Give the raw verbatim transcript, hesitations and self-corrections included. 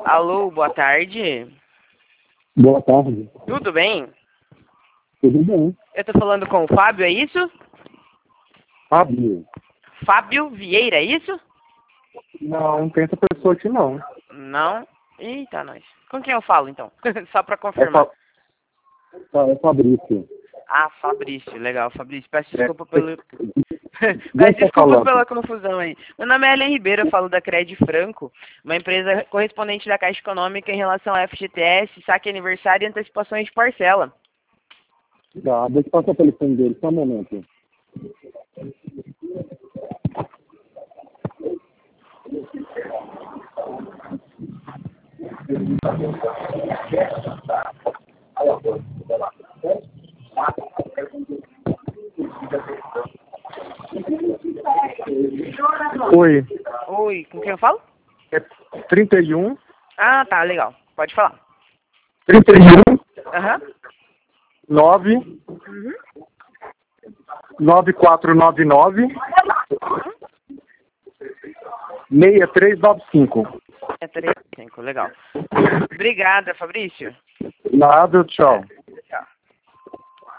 Alô, boa tarde. Boa tarde. Tudo bem? Tudo bem. Eu tô falando com o Fábio, é isso? Fábio? Fábio Vieira, é isso? Não, não tem essa pessoa aqui não. Não? Eita, nós. Com quem eu falo, então? Só pra É, confirmar. Fa... é Fabrício. Ah, Fabrício. Legal, Fabrício. Peço É. desculpa pelo... Quem Peço tá desculpas falando? pela confusão aí. Meu nome é Ellen Ribeiro, eu falo da Cred Franco, uma empresa correspondente da Caixa Econômica em relação ao F G T S, saque aniversário e antecipações de parcela. Tá, deixa eu passar o telefone dele, só um momento. Oi. Oi, com quem eu falo? É trinta e um, Ah, tá, legal. Pode falar. trinta e um, Aham. nove, Uhum. nove quatro nove nove, seis três nove cinco. É três, cinco, legal. Obrigada, Fabrício. Nada, tchau.